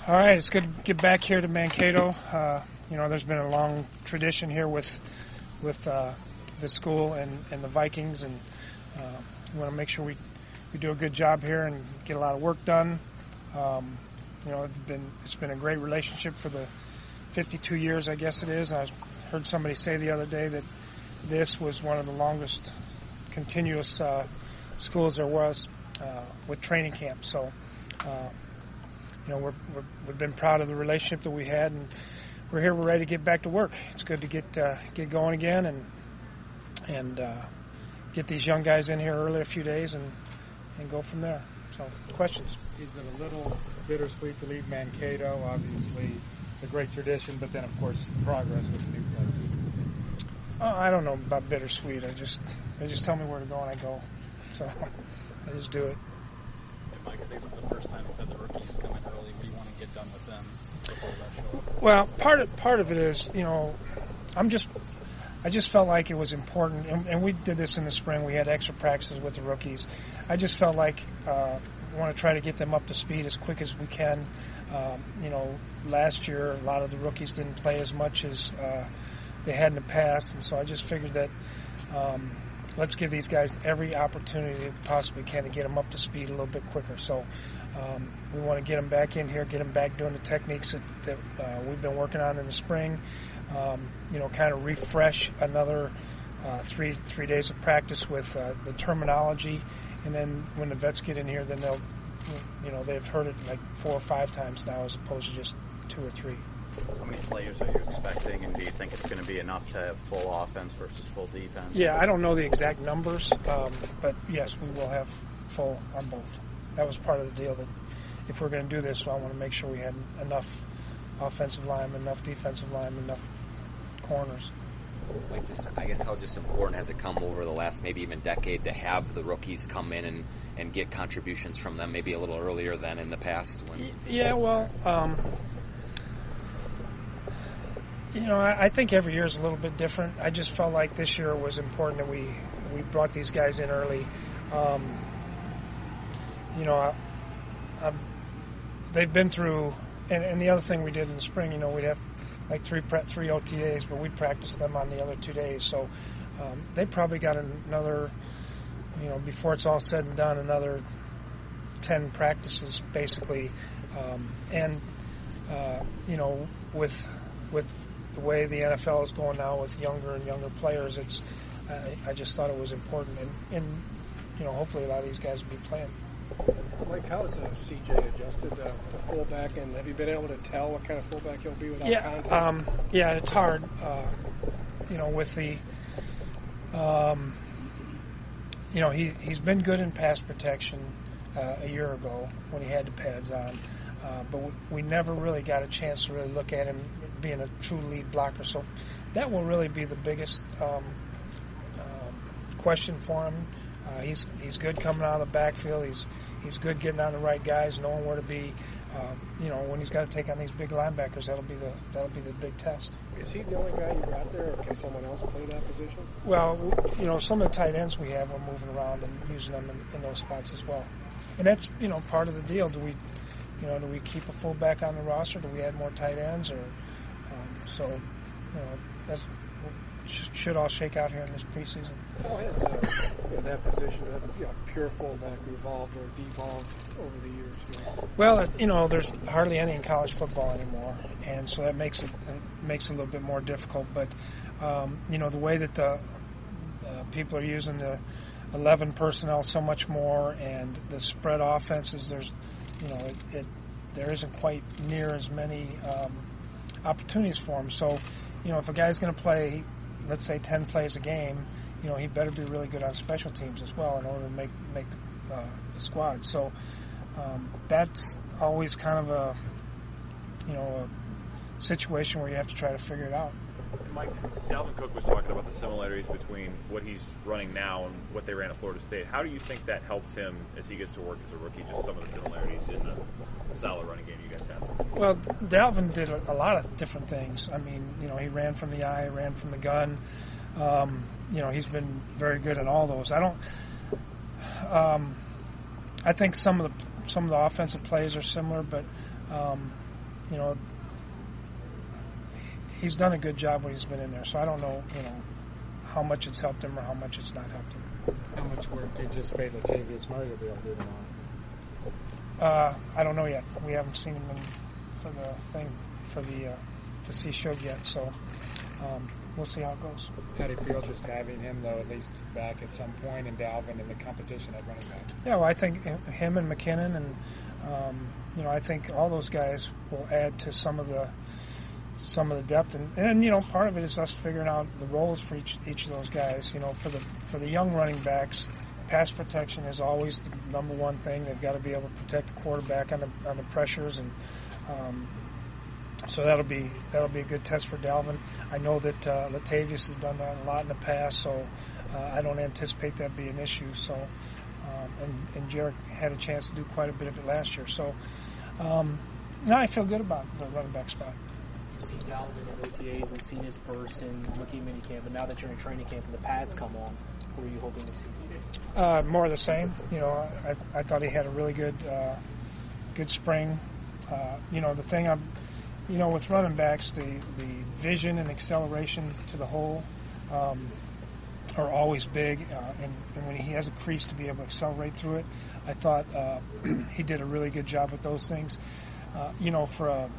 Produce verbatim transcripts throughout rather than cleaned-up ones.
All right, it's good to get back here to Mankato. Uh, you know, there's been a long tradition here with with uh, the school and, and the Vikings, and uh, we want to make sure we, we do a good job here and get a lot of work done. Um, you know, it's been it's been a great relationship for the fifty-two years, I guess it is. I heard somebody say the other day that this was one of the longest continuous uh, schools there was uh, with training camp. So. Uh, You know, we're, we're, we've been proud of the relationship that we had, and we're here. We're ready to get back to work. It's good to get uh, get going again and and uh, get these young guys in here early a few days and, and go from there. So, questions? Is it a little bittersweet to leave Mankato? Obviously, a great tradition, but then, of course, progress with the new place. Oh, I don't know about bittersweet. I just they just tell me where to go and I go. So I just do it. Mike, this is the first time we've had the rookies come in early. What do you want to get done with them before that show up? Well, part of part of it is, you know, I'm just, I just felt like it was important, and, and we did this in the spring. We had extra practices with the rookies. I just felt like uh, we want to try to get them up to speed as quick as we can. Um, you know, last year a lot of the rookies didn't play as much as uh, they had in the past, and so I just figured that. Um, Let's give these guys every opportunity we possibly can to get them up to speed a little bit quicker. So um, we want to get them back in here, get them back doing the techniques that, that uh, we've been working on in the spring. Um, you know, kind of refresh another uh, three three days of practice with uh, the terminology, and then when the vets get in here, then they'll, you know, they've heard it like four or five times now as opposed to just two or three. How many players are you expecting, and do you think it's going to be enough to have full offense versus full defense? Yeah, I don't know the exact numbers, um, but yes, we will have full on both. That was part of the deal, that if we're going to do this, I want to make sure we had enough offensive linemen, enough defensive linemen, enough corners. Like, just, I guess, how just important has it come over the last maybe even decade to have the rookies come in and, and get contributions from them maybe a little earlier than in the past? When... Yeah, well, um, you know, I, I think every year is a little bit different. I just felt like this year was important that we, we brought these guys in early. Um, you know, I, I, they've been through, and, and the other thing we did in the spring, you know, we'd have like three pre- three O T As, but we'd practice them on the other two days. So um, they probably got another, you know, before it's all said and done, another ten practices basically. Um, and, uh, you know, with with the way the N F L is going now with younger and younger players, it's I, I just thought it was important, and, and you know, hopefully a lot of these guys will be playing. Mike, how has uh, C J adjusted uh, to fullback, and have you been able to tell what kind of fullback he'll be without yeah, contact? Um, yeah, it's hard, uh, you know, with the, um, you know, he, he's been good in pass protection uh, a year ago when he had the pads on. Uh, but we, we never really got a chance to really look at him being a true lead blocker. So that will really be the biggest um, um, question for him. Uh, he's he's good coming out of the backfield. He's he's good getting on the right guys, knowing where to be. Um, you know, when he's got to take on these big linebackers, that'll be the that'll be the big test. Is he the only guy you got there, or can someone else play that position? Well, you know, some of the tight ends we have, we're moving around and using them in, in those spots as well. And that's, you know, part of the deal. Do we You know, do we keep a fullback on the roster? Do we add more tight ends? Or um, so, you know, that should all shake out here in this preseason. How has uh, you know, that position of, you know, pure fullback evolved or devolved over the years? You know? Well, it, you know, there's hardly any in college football anymore, and so that makes it, it makes it a little bit more difficult. But um, you know, the way that the uh, people are using the eleven personnel so much more, and the spread offenses, there's you know, it, it there isn't quite near as many um, opportunities for him. So, you know, if a guy's going to play, let's say, ten plays a game, you know, he better be really good on special teams as well in order to make make the, uh, the squad. So um, that's always kind of a, you know, a situation where you have to try to figure it out. Mike, Dalvin Cook was talking about the similarities between what he's running now and what they ran at Florida State. How do you think that helps him as he gets to work as a rookie, just some of the similarities in the solid running game you guys have? Well, Dalvin did a, a lot of different things. I mean, you know, he ran from the eye, ran from the gun. Um, you know, he's been very good in all those. I don't um, I think some of the some of the offensive plays are similar, but um, you know, he's done a good job when he's been in there. So I don't know, you know, how much it's helped him or how much it's not helped him. How much work do you anticipate Latavius Murray will be able to do tomorrow? Uh, I don't know yet. We haven't seen him in, for the thing for the uh, to see Shug yet. So um, we'll see how it goes. How do you feel just having him though at least back at some point, and Dalvin in the competition at running back? Yeah, well, I think him and McKinnon and um, you know, I think all those guys will add to some of the some of the depth, and, and you know, part of it is us figuring out the roles for each each of those guys. You know, for the for the young running backs, pass protection is always the number one thing. They've got to be able to protect the quarterback on the on the pressures, and um, so that'll be that'll be a good test for Dalvin. I know that uh, Latavius has done that a lot in the past, so uh, I don't anticipate that be an issue. So, um, and and Jarek had a chance to do quite a bit of it last year. So, um, now I feel good about the running back spot. You've seen Dalvin in O T As and seen his burst in rookie minicamp, and now that you're in training camp and the pads come on, who are you hoping to see? Uh, more of the same. You know, I, I thought he had a really good, uh, good spring. Uh, you know, the thing I'm, you know, with running backs, the, the vision and acceleration to the hole um, are always big, uh, and, and when he has a crease to be able to accelerate through it, I thought uh, he did a really good job with those things. Uh, you know, for a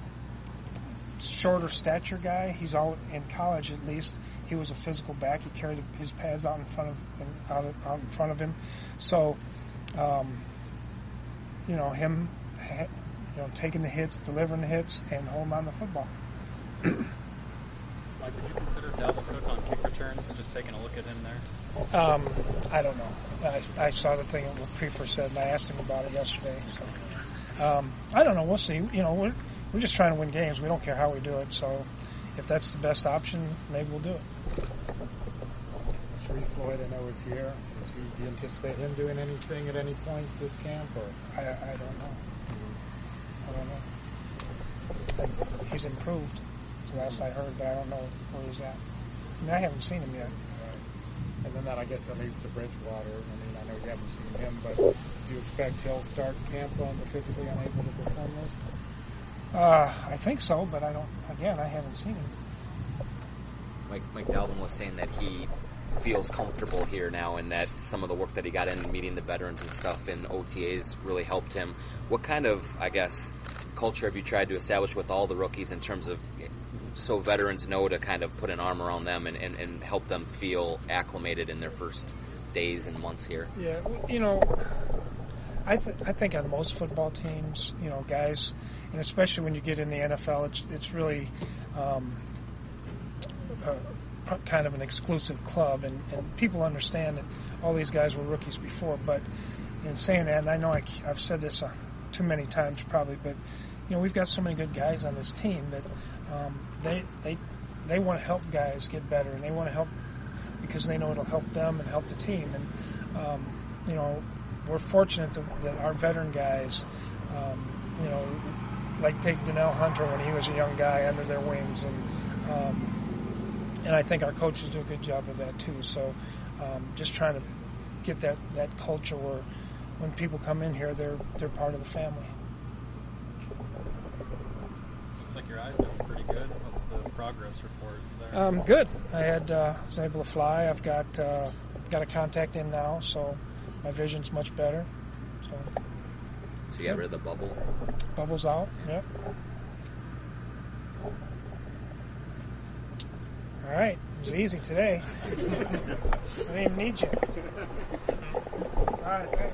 shorter stature guy, he's all in college at least. He was a physical back. He carried his pads out in front of out, of, out in front of him. So, um, you know, him, you know, taking the hits, delivering the hits, and holding on to the football. Mike, would you consider Dalvin Cook on kick returns? Just taking a look at him there. Um, I don't know. I, I saw the thing what Prefer said, and I asked him about it yesterday. So, um, I don't know. We'll see. You know, we're we're just trying to win games. We don't care how we do it. So, if that's the best option, maybe we'll do it. Sharif Floyd, I know, is here. Is he, do you anticipate him doing anything at any point this camp? Or I, I don't know. I don't know. I, he's improved. So last I heard, but I don't know where he's at. I mean, I haven't seen him yet. Right. And then that, I guess, that leads to Bridgewater. I mean, I know you haven't seen him, but do you expect he'll start camp on the physically unable to perform list? Uh, I think so, but I don't. Again, I haven't seen him. Mike, Mike Dalvin was saying that he feels comfortable here now, and that some of the work that he got in meeting the veterans and stuff in O T As really helped him. What kind of, I guess, culture have you tried to establish with all the rookies in terms of so veterans know to kind of put an arm around them and, and, and help them feel acclimated in their first days and months here? Yeah, you know, I th- I think on most football teams, you know, guys, and especially when you get in the N F L, it's it's really um, uh, kind of an exclusive club, and, and people understand that all these guys were rookies before. But in saying that, and I know I, I've said this uh, too many times probably, but you know, we've got so many good guys on this team that um, they they they want to help guys get better, and they want to help because they know it'll help them and help the team. And um, you know, we're fortunate to, that our veteran guys, um, you know, like take Donnell Hunter when he was a young guy under their wings, and um, and I think our coaches do a good job of that too. So um, just trying to get that, that culture where when people come in here, they're they're part of the family. Looks like your eye's doing pretty good. What's the progress report there? Um, good. I had uh, was able to fly. I've got uh, got a contact in now, so my vision's much better. So. So you got rid of the bubble? Bubble's out, yep. All right, it was easy today. I didn't even need you. All right, thanks.